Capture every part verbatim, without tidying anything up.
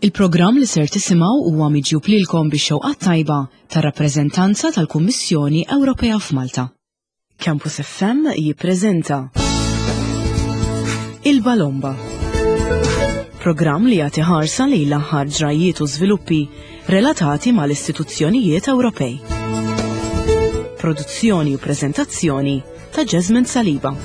Il-programm li ser tisimgħu huwa miġjub lilkom bix-xewqat tajba tar-rappreżentanza tal-Kummissjoni Ewropea f'Malta. Campus F M jippreżenta Il-Balomba. Programm li jagħti ħarsa lejn l-aħħar ġrajiet u żviluppi relatati mal-istituzzjonijiet Ewropej. Produzzjoni u preżentazzjoni ta' Jasmine Saliba.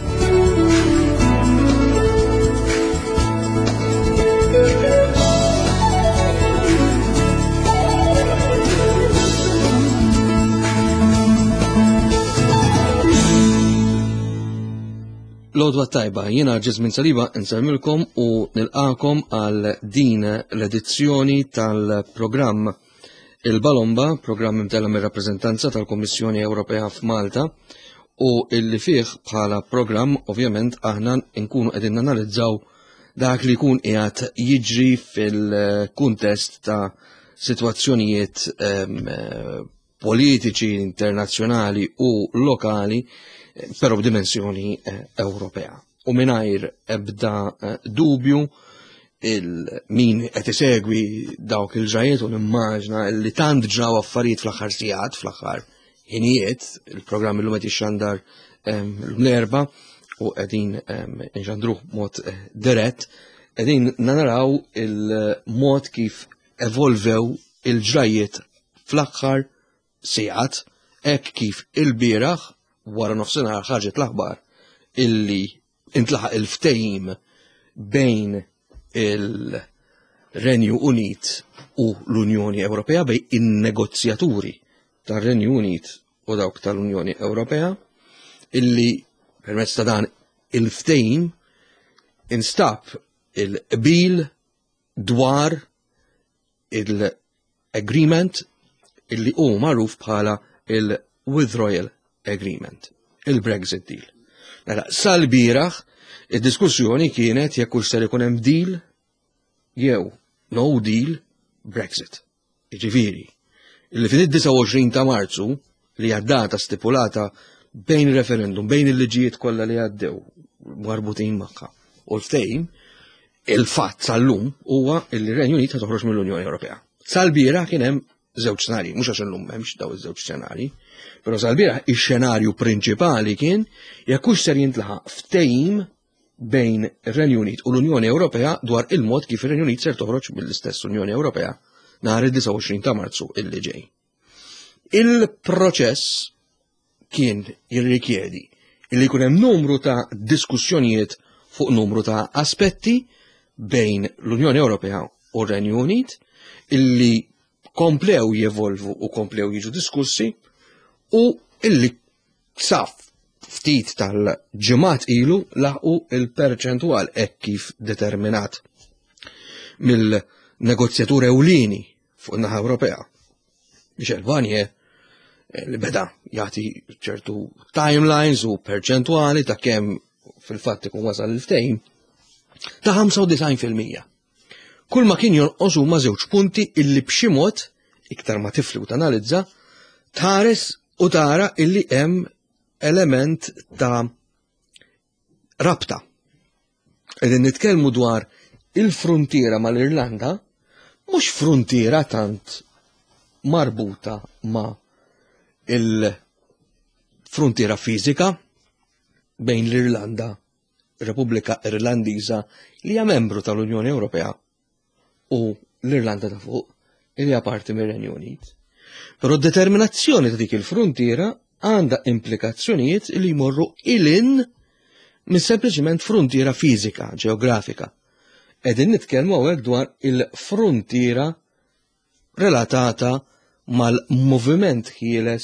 L-għodwa tajba, jiena Jasmine Saliba nsemmilkom u nilqakom għal din l-edizzjoni tal-programm Il-Balomba, programm imtella mir-rappreżentanza tal-Kummissjoni Ewropea f'Malta u illi fih bħala programm ovvjament aħna nkunu qegħdin nanalizzaw dak li jkun qiegħed jiġri fil-kuntest ta' sitwazzjonijiet um, politiċi internazzjonali u lokali però b'dimensjoni eh, Ewropea. U mingħajr ebda eh, dubju il-min qed isegwi dawk il-ġrajiet u nimmaġna li tant ġraw affarijiet fl-aħħar sigħat, fl-aħħar ħinijiet, il-programm illum qed jixxandar l-erba' u qegħdin inxandruh mod eh, dirett, qegħdin naraw il-mod kif evolvew il-ġrajiet fl-aħħar sigħat, hekk kif il-bieraħ wara nofsinhar ħarġet l-aħbar illi intlaħaq il-ftehim bejn il-Renju Unit u l-Unjoni Ewropea, bejn in-negozjaturi tar-Renju Unit u dawk tal-Unjoni Ewropea, illi permezz ta' dan il-ftehim instab il-qbil dwar il-agreement illi hu magħruf bħala il-Withdrawal Agreement, il-Brexit deal. Nara, sal-bieraħ id-diskussjoni kienet jekk hux ser ikun hemm deal jew no deal Brexit. Jiġifieri, illi fin-disa' u għoxrin ta' Marzu li għad-data stipulata bejn ir-referendum, bejn il-liġijiet kollha li għaddew marbutin magħha u l-ftehim, il-fatt sal-lum huwa li r-Renju Unit ħad toħroġ mill-Unjoni Ewropea. Sal-bieraħ kien hemm żewġ xenarji, mhux għax illum m'hemmx daw iż-żewġ xenarji, però sal-bieraħ ix-xenarju prinċipali kien jekk hux ser jintlaħaq ftehim bejn ir-Renju Unit u l-Unjoni Ewropea dwar il-mod kif ir-Renju Unit ser toħroġ mill-istess Unjoni Ewropea nhar id-disa' u għoxrin ta' Marzu illi ġej. Il-proċess kien jirrikjedi illi jkun hemm numru ta' diskussjonijiet fuq numru ta' aspetti bejn l-Unjoni Ewropea u r-Renju Unit illi komplew jevolvu u komplew jiġu diskussi u illi saf ftit tal-ġimgħat ilu laħqu il-perċentwal hekk kif determinat mill-negozjatur ewlieni fuq in-naħa Ewropea. Michel Barnier li beda jagħti ċertu timelines u perċentwali ta' kemm fil-fatt ikun wasal il-ftehim ta' ħamsa u disgħin fil-mija. Kull ma kien jonqos huma żewġ punti illi b'xi mod iktar ma tifli u tanalizza tħares u tara illi hemm element ta' rabta. Qegħdin nitkellmu dwar il-fruntiera mal-Irlanda, mhux fruntiera tant marbuta ma' il-fruntiera fiżika bejn l-Irlanda, ir-Repubblika Irlandiża li hija membru tal-Unjoni Ewropea u l-Irlanda ta' fuq li hija parti mir-Renju Unit. Però d-determinazzjoni ta' dik il-fruntiera għandha implikazzjonijiet li jmorru ilin minn sempliċiment fruntiera fiżika, ġeografika. Qegħdin nitkellmu hawnhekk dwar il-fruntiera relatata mal-moviment ħieles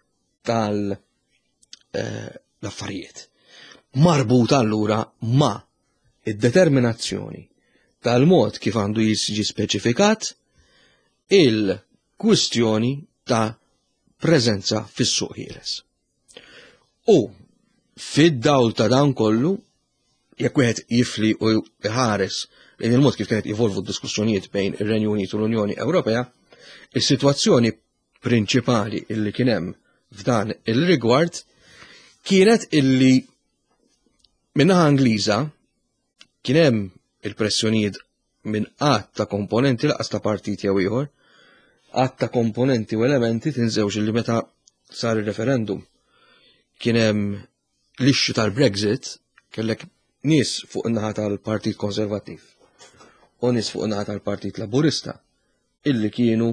tal-affarijiet. Marbuta allura ma' id-determinazzjoni tal-mod kif għandu jiġi speċifikat il-kwistjoni ta' preżenza fis-suq ħieles. U fid-dawl ta' dan kollu, jekk wieħed jifli u jħares lejn il-mod kif kienet jivolvu d-diskussjonijiet bejn ir-Renju Unit u l-Unjoni Ewropea, is-sitwazzjoni prinċipali illi kien hemm f'dan il-rigward kienet illi min-naħa Ingliża kien hemm il-pressjonijiet minn qatt ta' komponenti laqas ta' partit jew ieħor, qatt ta' komponenti u elementi tinżewx li meta sar ir-referendum kien hemm l-ixxu tal-Brexit kellek nies fuq in-naħa tal-Partit Konservattiv u nies fuq in-naħa tal-Partit Laburista illi kienu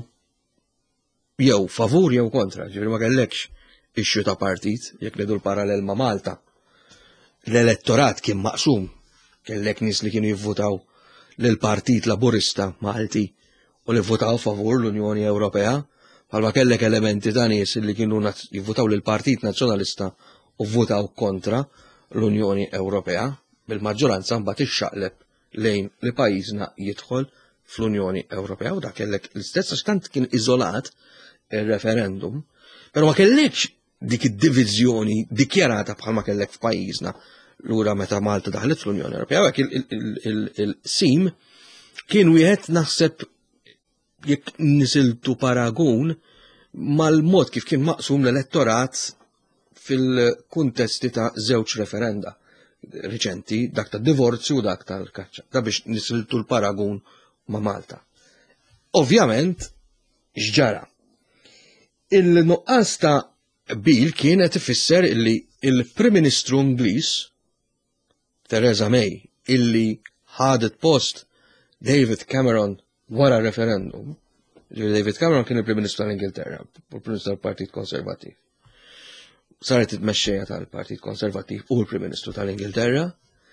jew favur jew kontra, ġifieri ma kellekx ixxu ta' partit, jekk nidu l-parallel ma' Malta. L-elettorat kien maqsum, kellek nies li kienu jivvutaw lil Partit Laburista Malti u li votaw favur l-Unjoni Ewropea, bħalma kellek elementi ta' nies li kienu jivvutaw lil Partit Nazzjonalista u votaw kontra l-Unjoni Ewropea, bil-maġġoranza mbagħad ixxaqleb lejn li pajjiżna jidħol fl-Unjoni Ewropea u dak kellek l-istess għax tant kien iżolat ir-referendum, però ma kellekx dik id-diviżjoni dikjarata bħalma kellek f'pajjiżna lura meta Malta daħlet fl-Unjoni Ewropea. Hekk il-sim kien wieħed naħseb jekk nisiltu paragun mal-mod kif kien maqsum l-elettorat fil-kuntesti ta' żewġ referenda riċenti, dak ta' divorzju u dak tal-kaċċa, da biex nisiltu l-paragun ma' Malta. Ovvjament, x'ġara? Il-nuqqas ta' bil kienet ifisser illi il-Prim Ministru Ingliż Theresa May illi ħadet post David Cameron wara referendum. David Cameron kien il-Prim Ministru tal-Ingilterra, il-Prim Ministru tal-Partit Konservattiv. Saret it-mexxejja tal-Partit Konservattiv u l-Prim Ministru tal-Ingilterra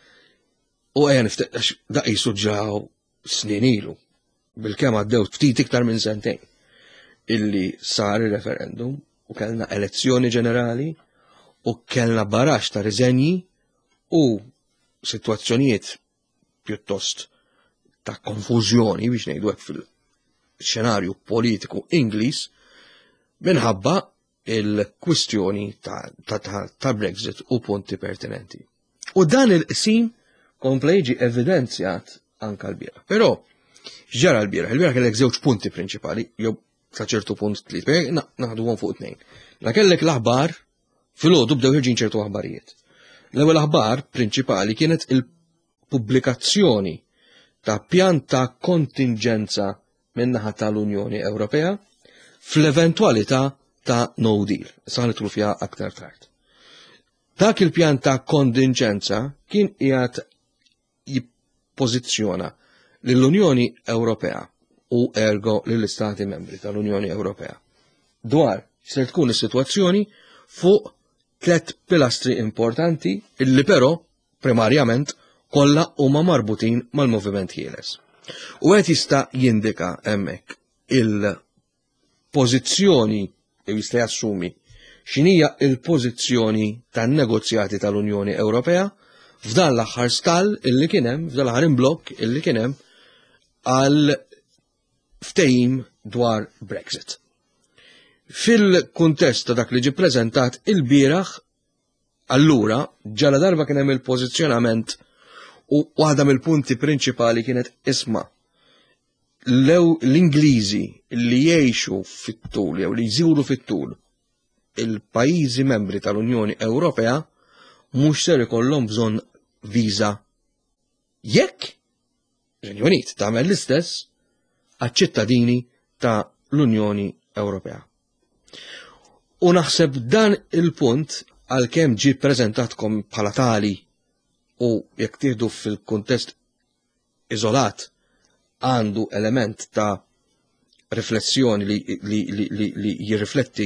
u għajan nifteqx daqisu ġraw snin ilu bil-kemm għaddew ftit iktar minn sentejn illi sar il-referendum u kellna elezzjoni ġenerali u kellna barax ta' riżenji u sitwazzjonijiet pjuttost ta' konfużjoni biex ngħidu hekk fil-xenarju politiku Ingliż minħabba il-kwistjoni ta', ta, ta, ta Brexit u punti pertinenti. U dan il-qsim kompla jiġi evidenzjat anka l-bieraħ. Però x'ġara l-bieraħ? Il-bieraħ kellek żewġ punti prinċipali, jew sa ċertu punt tliet, naħduhom fuq tnejn. La kellek l-aħbar filgħodu bdew ħirġin ċertu aħbarijiet. L-ewwel aħbar prinċipali kienet il-pubblikazzjoni ta' pjan ta' kontingenza min-naħa tal-Unjoni Ewropea fl-eventwalità ta' no deal. Sa nidħlu fiha aktar tard. Dak il-pjan ta' kontingenza kien qiegħed jippożizzjona lill-Unjoni Ewropea u ergo lill-Istati Membri tal-Unjoni Ewropea dwar se tkun is-sitwazzjoni fuq tliet pilastri importanti illi però primarjament kollha huma marbutin mal-moviment ħieles. U qed jista' jindika hemmhekk il-pożizzjoni jew jista' jassumi x'inhija l-pożizzjoni tan-negozjati tal-Unjoni Ewropea f'dan l-aħħar stall illi kien hemm, f'dan l-aħħar imblokk illi kien hemm għal ftehim dwar Brexit. Fil-kuntest ta' dak li ġie ppreżentat il-bieraħ allura ġala darba kien hemm il-pożizzjonament u waħda mill-punti prinċipali kienet isma' l-Ingliżi li jgħixu fit-tul jew li jżuru fit-tul il-pajjiżi membri tal-Unjoni Ewropea mhux ser ikollhom bżonn viża jekk Renju Unit tagħmel l-istess għaċ-ċittadini ta' l-Unjoni Ewropea. U naħseb dan il-punt għalkemm ġie ppreżentatkom bħala tali u jekk tieħdu fil-kuntest iżolat għandu element ta' riflessjoni li, li, li, li, li jirrifletti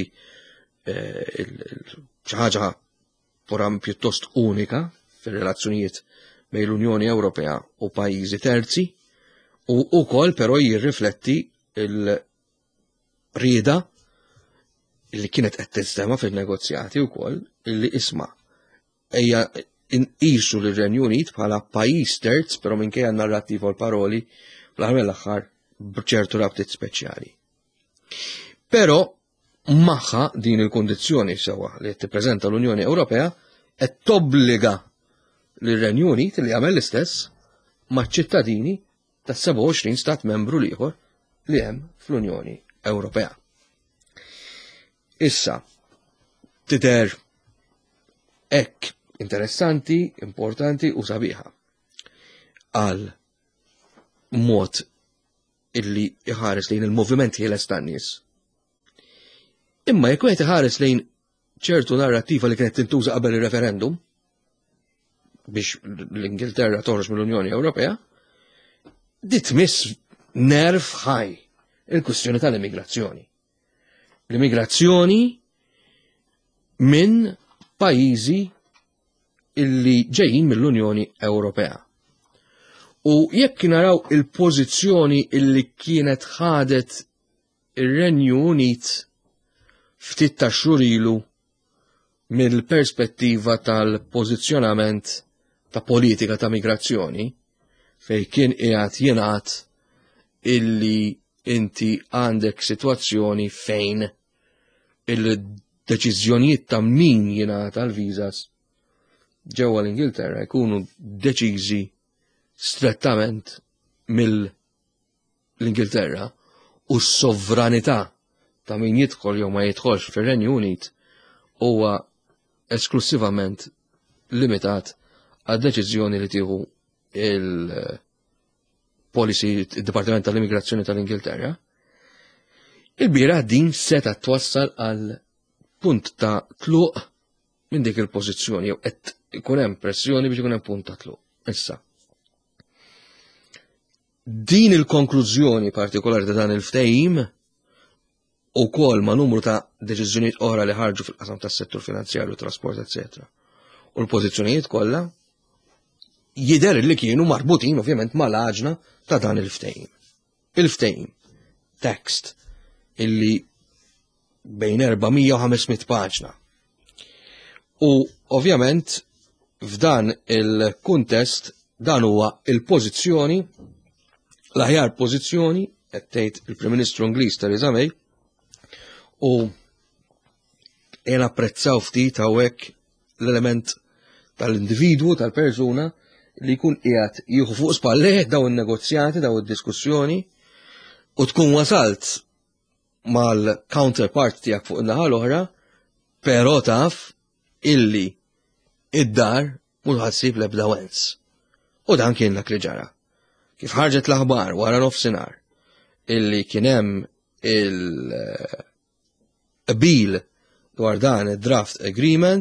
xi ħaġa poram pjuttost unika fir-relazzjonijiet bejn l-Unjoni Ewropea u pajjiżi terzi u wkoll però jirrifletti il-rieda li kienet qed tistema fin-negozjati wkoll illi isma' ejja inqisu lir-Renju Unit bħala pajjiż terz però minkejja n-narrattiva u l-paroli fl-aħħar mill-aħħar b'ċertu rabtiet speċjali. Però magħha din il-kundizzjoni sewwa li qed tippreżenta l-Unjoni Ewropea qed tobbliga lir-Renju Unit li jagħmel l-istess maċ-ċittadini tas seba' u għoxrin stat membru ieħor li hemm fl-Unjoni Ewropea. Issa tidher hekk interessanti, importanti u sabiħa għal mod illi iħares lejn il-moviment ħieles tan-nies. Imma jekk wieħed iħares lejn ċertu narrattiva li kienet tintuża qabel ir-referendum biex l-Ingilterra toħroġ mill-Unjoni Ewropea, di tmiss nerv ħaj il-kwistjoni tal-immigrazzjoni. L-immigrazzjoni minn pajjiżi illi ġejjin mill-Unjoni Ewropea. U jekk naraw il-pożizzjoni illi kienet ħadet ir-Renju Unit ftit ta' xhur ilu mill-perspettiva tal-pożizzjonament ta' politika ta' migrazzjoni, fej kien qiegħed jingħad illi inti għandek sitwazzjoni fejn il-deċiżjonijiet ta' min jingħata l-viżas ġewwa l-Ingilterra jkunu deċiżi strettament mill-Ingilterra u s-sovranità ta' min jidħol jew ma jidħolx fir-Renju Unit huwa esklusivament limitat għad deċiżjoni li tieħu il-policy id-Dipartiment tal-Immigrazzjoni tal-Ingilterra. Il-bira din seta twassal għal punt ta' tluq minn dik il-pożizzjoni jew qed ikun hemm pressjoni biex ikun hemm punt ta' tluq. Issa. Din il-konklużjoni partikolari ta' dan il-ftehim ukoll ma' numru ta' deċiżjonijiet oħra li ħarġu fil-qasam tas-settur finanzjarju, trasport, eċetera. U l-pożizzjonijiet kollha jidher li kienu marbutin ovvjament mal-għaġna ta' dan il-ftehim. Il-ftehim, text, illi bejn erba'mija u ħamesmiet paġna. U ovvjament f'dan il-kuntest dan huwa il-pożizzjoni, l-aħjar pożizzjoni qed tgħid il-Prim Ministru Ingliż Theresa May, u jien apprezzaw ftit hawnhekk l-element tal-individwu, tal-persuna li jkun qiegħed jieħu fuq spalleh daw in-negozjati, daw id-diskussjoni, u tkun wasalt mal-counterpart tiegħek fuq in-naħa l-oħra, però taf illi id-dar mhux ħassib l-ebda wens. U dan kien dak li ġara. Kif ħarġet l-aħbar wara nofsinhar illi kien hemm il-qbil dwar dan id-draft agreement,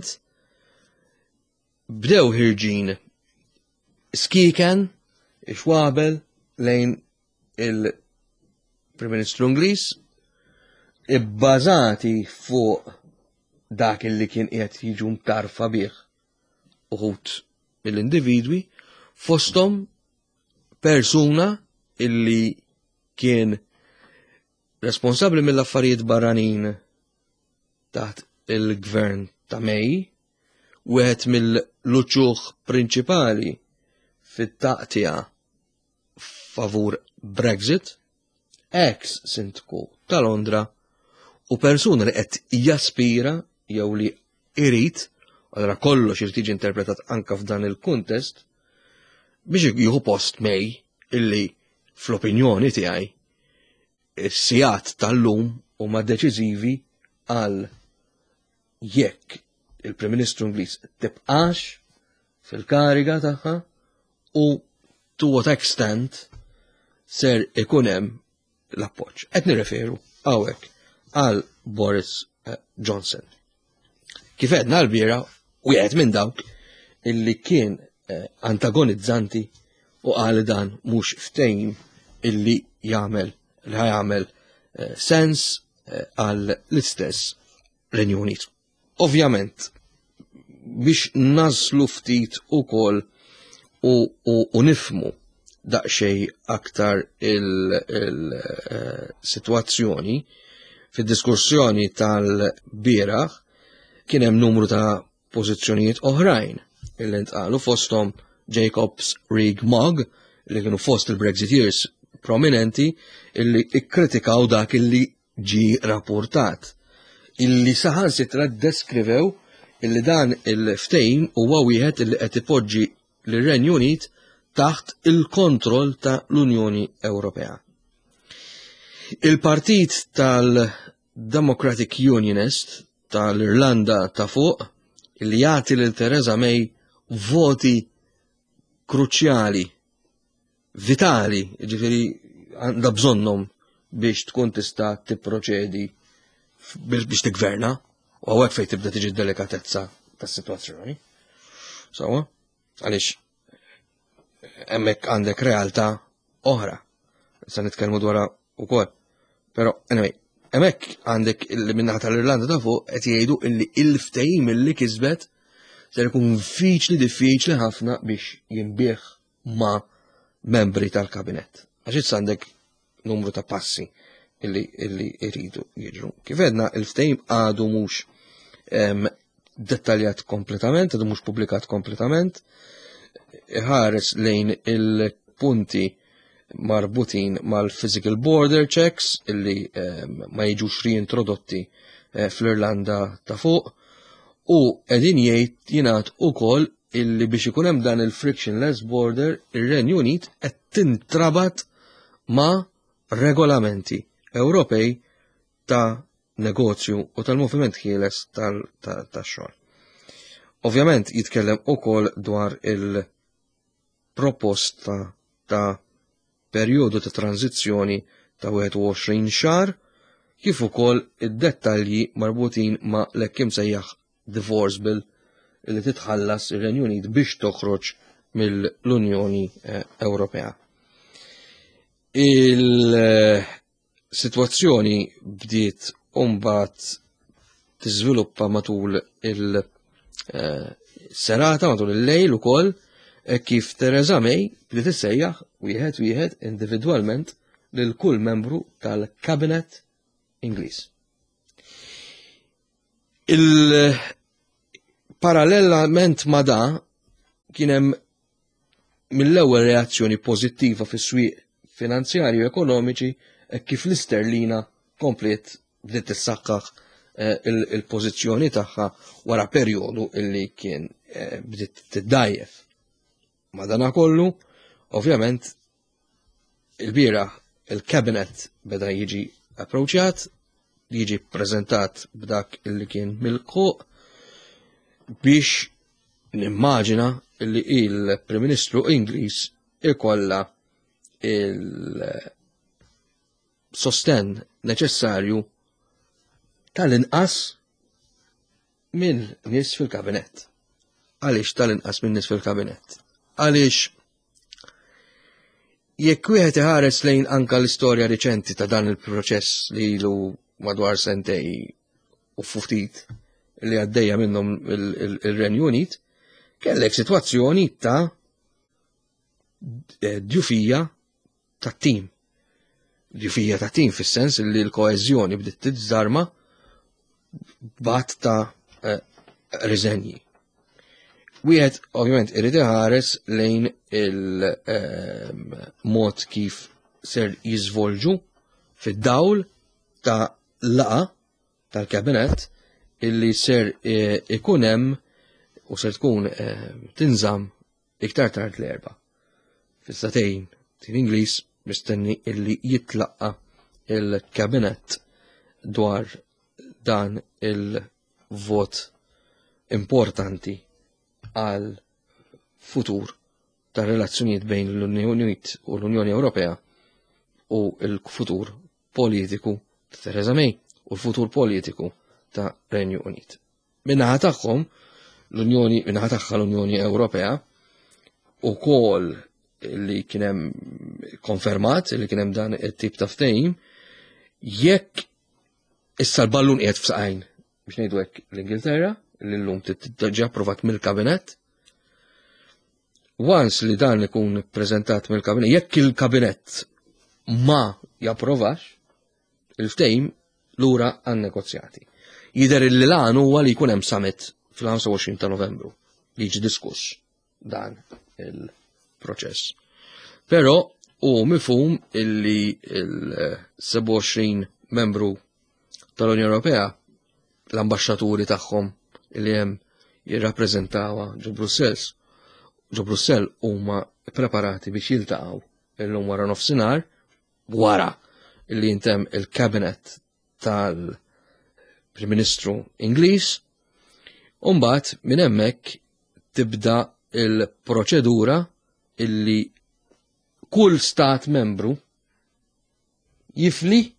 bdew ħirġin skiken ixwabel lejn il-Prim Ministru Ingliż ibbażati fuq dak illi kien qiegħed jiġu mtarfa bih uħud mill-individwi fosthom persuna illi kien responsabbli mill-affarijiet barranin taħt il-gvern ta' May, wieħed mill-luċuħ prinċipali fit-taqtija favur Brexit, ex sindku ta' Londra u persuna li qed jaspira jew li irid, għadra kollox irid jiġi interpretat anka f'dan il-kuntest, biex jieħu post May illi fl-opinjoni tiegħi is-sigħat tal-lum huma deċiżivi għal jekk il-Prim Ministru Ingliż tibqax fil-kariga tagħha u to what extent ser ikun hemm l-appoġġ. Qed nirreferu hawnhekk għal Boris Johnson. Kif għedna l-bira wieħed minn dawk illi kien antagonizzanti u għal dan mhux ftehim illi jagħmel li ħajamel sens għal l-istess Renju Unit. Ovvjament, biex naslu ftit ukoll u, u, u nifmu daqsxejn aktar il-sitwazzjoni fid-diskussjoni tal-bieraħ kien hemm numru ta' pożizzjonijiet oħrajn illi ntqalu fosthom Jacobs Rees-Mogg li kienu fost il-Brexiteers prominenti illi ikkritikaw dak illi ġi rapportat, illi saħansitra deskrivew illi dan il-ftehim huwa wieħed illi qed ipoġġi lir-Renju Unit taħt il-kontroll ta' l-Unjoni Ewropea. Il-Partit tal-Democratic Unionist tal-Irlanda ta' fuq illi jagħti lil Theresa May voti kruċjali vitali, ġifieri għandha bżonnhom biex tkun tista' tipproċedi biex tiggverna, u hawnhekk fejn tibda tiġi d-delikatezza tas-sitwazzjoni. Sawa? Għaliex hemmhekk għandek realtà oħra. Se nitkellmu dwarha wkoll. Però anyway, hemmhekk għandek il-minnaħa tal-Irlanda ta' fuq qed jgħidu illi il-ftehim illi kisbet se jkun diffiċli diffiċli ħafna biex jinbih ma' membri tal-kabinett. Għax issa għandek numru ta' passi illi illi jridu jiġru. Kif edna, il-ftehim għadu mhux dettaljat kompletament, għadu mhux pubblikat kompletament, ħares lejn il-punti marbutin mal-physical border checks illi ma jiġux reintrodotti fl-Irlanda ta' fuq, u qegħdin jgħid jingħad ukoll illi biex ikun hemm dan il-frictionless border, ir-Renju Unit qed tintrabat ma' regolamenti Ewropej ta' negozju u tal-moviment ħieles tax-xogħol. Ovvjament jitkellem ukoll dwar il-proposta ta' perjodu ta' tranzizzjoni ta' wieħed u għoxrin xahar, kif ukoll id-dettalji marbutin ma' l-hekk imsejjaħ divorce bill li titħallas ir-Renju Unit biex toħroġ mill-Unjoni Ewropea. Il-sitwazzjoni bdiet mbagħad tiżviluppa matul il-serata, matul il-lejl ukoll, kif Theresa May bdiet issejjaħ wieħed wieħed individwalment lil kull membru tal-Kabinet Ingliż. Parallelament ma' da kien hemm mill-ewwel reazzjoni pożittiva fis-swieq finanzjarji u ekonomiċi kif l-isterlina komplet bdiet tissaħħaħ il-pożizzjoni tagħha wara perjodu illi kien bdiet tiddajjef. Madankollu, ovvjament, il-bieraħ il-Cabinet beda jiġi approċjat, jiġi ppreżentat b'dak illi kien mill-qoq, biex nimmaġina li il-Prim Ministru Ingliż ikolla il-sosten neċessarju tal-inqas minn nies fil-Kabinett. Għaliex tal-inqas minn nies fil-Kabinett? Għaliex jekk wieħed iħares lejn anka l-istorja riċenti ta' dan il-proċess li ilu madwar sentej u ftit li għaddejja minnhom il-Renju Unit, kellek sitwazzjoni ta' djufija ta' tim. Djufija ta' tim fis-sens li l-koeżjoni bdiet tiżarma b'għadd ta' riżenji. Wieħed ovvjament irid iħares lejn il-mod kif ser jiżvolġu fid-dawl ta' laqa tal-Kabinett illi ser ikun hemm u ser tkun tinżamm iktar tard l-erba'. Fis-satejn tin Ingliż mistenni illi jitlaqqa il-Kabinett dwar dan il-vot importanti għal futur ta' relazzjonijiet bejn l-Unjoni Unit u l-Unjoni Ewropea u l-futur politiku ta' Theresa May u l-futur politiku ta' Renju Unit. Minnaħa tagħhom l-Unjoni, minnaħa tagħha l-Unjoni Ewropea ukoll li kien hemm konfermat li kien hemm dan it-tip ta' ftehim, jekk issa l-ballun qiegħed f'saqajn biex ngħidu hekk l-Ingilterra li llum tiġi approvat mill-Kabinett. Once li dan ikun ppreżentat mill-Kabinett, jekk il-Kabinett ma japprovax il-ftehim lura għan negozjati. Jidher li l-għan huwa li jkun hemm summit fil-ħamsa u għoxrin ta' Novembru li jiġi diskuss dan il-proċess. Però u mifhum illi il-seba' u għoxrin membru tal-Unjoni Ewropea l-ambaxxaturi tagħhom li hemm jirrappreżentawha ġo Brussels ġo Brussell huma preparati biex jiltaqgħu illum wara nofsinhar wara li jintemm il-Cabinet tal-Prim Ministru Ingliż, u mbagħad minn hemmhekk tibda il-proċedura illi kull stat membru jifli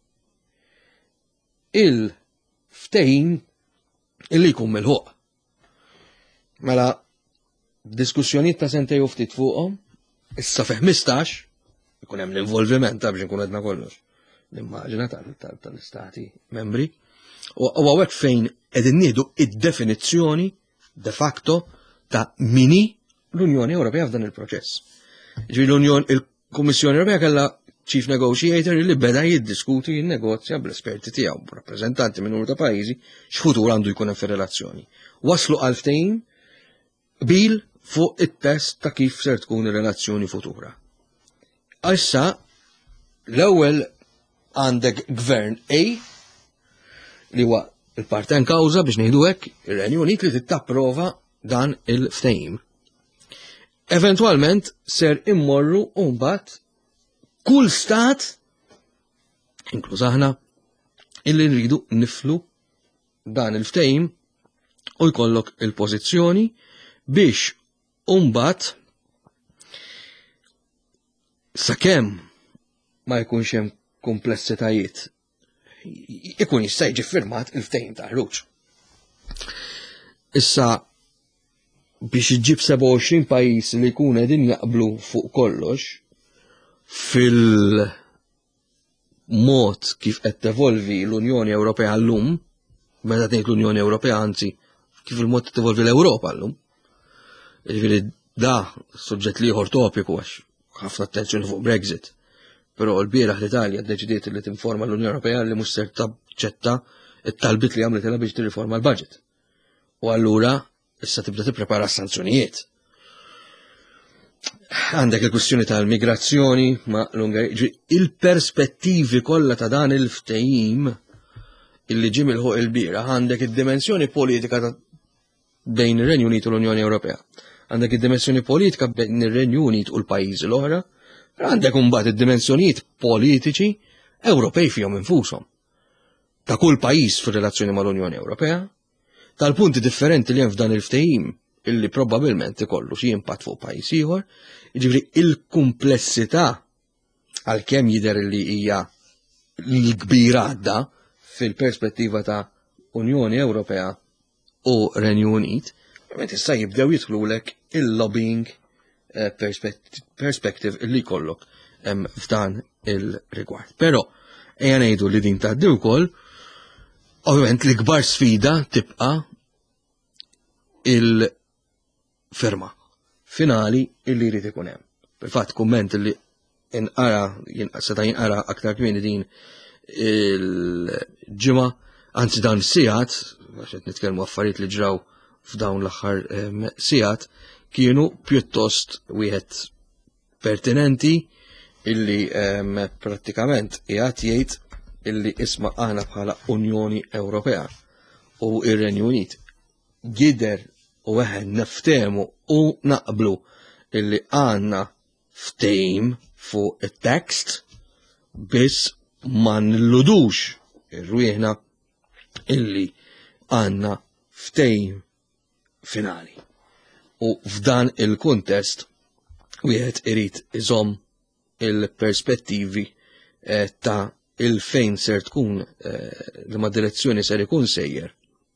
il-ftehim illi jkun mill-ħuq. Mela, diskussjonijiet ta' sentej u ftit fuqhom, issa fi ħmistax ikun hemm l-involviment ta' biex nkun qedna kollox. L-immaġina tal-istati membri. U hawnhekk fejn qegħdin nieħdu id-definizzjoni de facto ta' mini l-Unjoni Ewropea f'dan il-proċess. Ġifieri l-Unjoni il-Kummissjoni Ewropea kellha chief negotiator li beda jiddiskuti jinnegozja bl-esperti tiegħu, b'rappreżentanti minn numru ta' pajjiżi x'futur għandu jkun hemm fir-relazzjoni. Waslu għal ftehim bil fuq it-test ta' kif ser tkun ir-relazzjoni futura. Issa l-ewwel għandek gvern A li huwa il-parten kawża biex ngħidu hekk ir-Renju Unit li tittapprova dan il-ftehim. Eventwalment ser immorru mbagħad kull stat, inkluż aħna, illi nridu niflu dan il-ftehim u jkollok il-pożizzjoni biex mbagħad sakemm ma jkunx hemm komplessitajiet ikun jista' jiġi firmat il-ftehim ta' ħruġ. Issa biex iġġib seba' u għoxrin pajjiż li jkun qegħdin jaqblu fuq kollox fil-mod kif qed tevolvi l-Unjoni Ewropea llum, meta tgħid l-Unjoni Ewropea anzi kif il-mod tevolvi l-Ewropa llum. Jiġifieri da suġġett ieħor topiku għax ħafna attenzjoni fuq Brexit. Però l-bieraħ l-Italja ddeċidiet li tinforma l-Unjoni Ewropea li mhux ser taċċetta it-talbit li għamlet biex tirriforma l-budget. U allura issa tibda tipprepara s-sanzjonijiet. Għandek il-kwistjoni tal-migrazzjoni ma' l-Ungerija, il-perspettivi kollha ta' dan il-ftehim illi ġie milħuq il-bira, għandek id-dimensjoni politika bejn ir-Renju Unit u l-Unjoni Ewropea. Għandek id-dimensjoni politika bejn ir-Renju Unit u l-pajjiżi l-oħra, għandek imbagħad id-dimensjonijiet politiċi Ewropej fihom infushom. Ta' kull pajjiż fir-relazzjoni mal-Unjoni Ewropea, tal-punti differenti li hemm f'dan il-ftehim illi probabbilment ikollu xi impatt fuq pajjiż ieħor, jiġifieri il-kumplessità għalkemm jidher li hija l-kbira għadda fil-perspettiva ta' Unjoni Ewropea u Renju Unit, ovvjament issa jibdew jidħlulek il-lobbying perspective illi jkollok f'dan il-rigward. Però ejja ngħidu li din tgħaddi wkoll, ovvjament l-ikbar sfida tibqa' il-ferma finali illi jrid ikun hemm. Fil-fatt kumment illi inqara seta' jinqara aktar kmieni din il-ġimgħa, anzi dan sigħat, għax qed nitkellmu affarijiet li ġraw f'dawn l-aħħar sigħat, kienu pjuttost wieħed pertinenti illi prattikament qiegħed jgħid illi isma' aħna bħala Unjoni Ewropea u ir-Renju Unit jidher u weħen neftemu u naqblu illi għandna ftehim fuq it-tekst biss ma nilludux irwieħna illi għandna ftehim finali. U f'dan il-kuntest wieħed irid iżomm il-perspettivi ta' il-fejn ser tkun li ma' direzzjoni ser ikun sejjer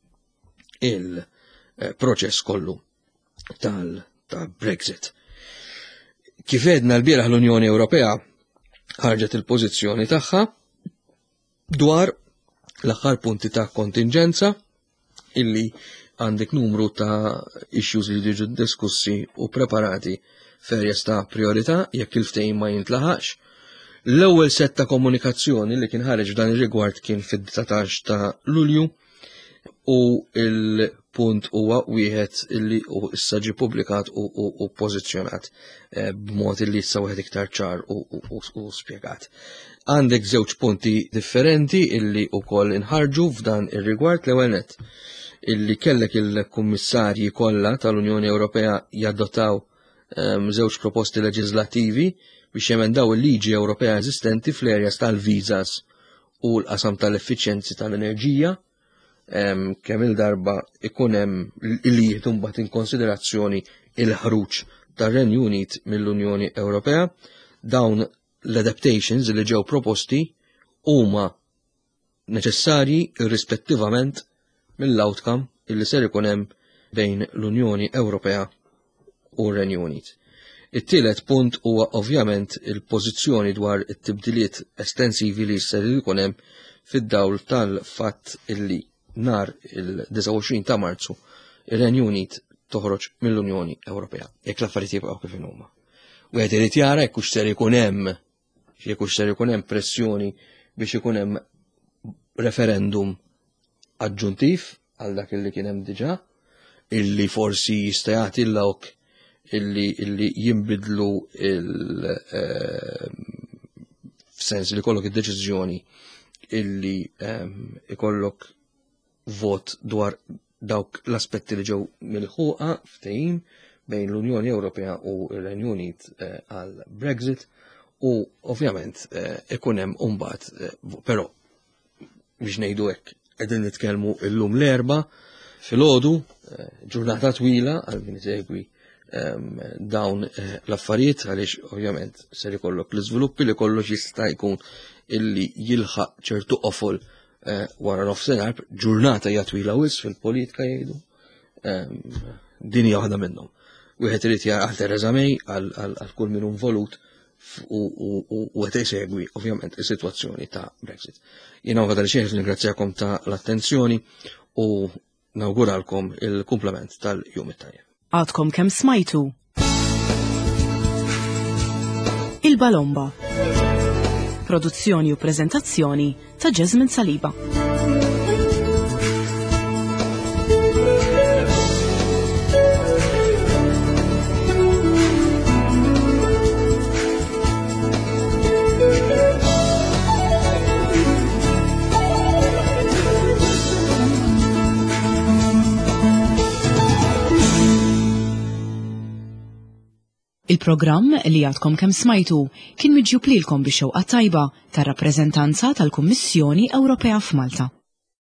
il-proċess kollu tal-Brexit. Kif edna l-bieraħ l-Unjoni Ewropea ħarġet il-pożizzjoni tagħha dwar l-aħħar punti ta' kontingenza illi għandek numru ta' issues li jiġu diskussi u preparati ferjes ta' priorità jekk il-ftehim ma jintlaħax. L-ewwel set ta' komunikazzjoni li kien ħareġ dan ir-rigward kien fid-diciassette ta' Lulju u il-punt huwa wieħed illi issa ġie pubblikat u pożizzjonat b'mod illi issa wieħed iktar ċar u spjegat. Għandek żewġ punti differenti illi wkoll inħarġu f'dan ir-rigward l-ewwel nett illi kellek il-kummissarji kollha tal-Unjoni Ewropea jaddottaw żewġ proposti leġislattivi biex jemendaw il-liġi Ewropea eżistenti fl-areas tal-visas u l-qasam tal-effiċjenzi tal-enerġija, kemm il-darba ikun hemm li jieħdu mbagħad in konsiderazzjoni il-ħruġ tar-Renju Unit mill-Unjoni Ewropea. dawn l-adaptations li ġew proposti huma neċessarji irrispettivament mill-outcome illi ser ikun hemm bejn l-Unjoni Ewropea u r-Renju Unit. It-tielet punt huwa ovvjament il-pożizzjoni dwar it-tibdiliet estensivi li ser ikun hemm fid-dawl tal-fatt illi nar il-tisa' u għoxrin ta' Marzu ir-Renju Unit toħroġ mill-Unjoni Ewropea. Jekk l-affarijiet jibqgħu kif huma. Wieħed irid jara jekk hux ser ikun hemm jekk hux ser ikun hemm pressjoni biex ikun hemm referendum aġġuntiv għal dak illi kien hemm diġà, illi forsi jista' jagħti l-lawk illi illi jinbidlu il f'sens li kollok id-deċiżjoni illi ikollok vot dwar dawk l-aspetti li ġew milħuqa ftehim bejn l-Unjoni Ewropea u r-Renju Unit għal Brexit u ovvjament ikun hemm imbagħad però biex ngħidu hekk qegħdin nitkellmu llum l-erba' filgħodu ġurnata twila għal min isegwi dawn l-affarijiet għaliex ovvjament ser ikollok l-iżviluppi li kollox jista' jkun illi jilħaq ċertu qofol wara nofsinhar, ġurnata hija twila wisq fil-politika jgħidu. Din hija waħda minnhom. Wieħed irid jara Theresa May għal kull min involut u qed isegwi ovvjament is-sitwazzjoni ta' Brexit. Jiena għadha li xejn ningrazzjakom ta' l-attenzjoni u nawguralkom il-kumplament tal-jum it-tajjeb. Għadkom kemm smajtu Il-Balomba. Produzzjoni u preżentazzjoni ta' Jasmine Saliba. Il-programm li għadkom kemm smajtu kien miġjub lilkom bix-xewqa tajba tar-rappreżentanza tal-Kummissjoni Ewropea f'Malta.